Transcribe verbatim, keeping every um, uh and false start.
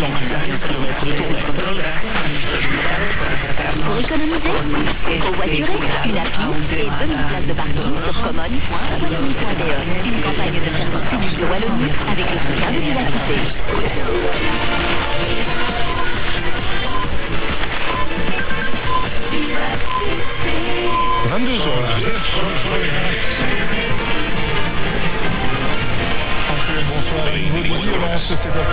kilomètres de tourner. Pour économiser, covoiturer, une appli et deux mille places de parking sur commone point wallonie point b e. Une campagne de service public de Wallonie avec le soutien de Vivacité. vingt-deux heures là. Bonsoir, une vaudeville violence cet après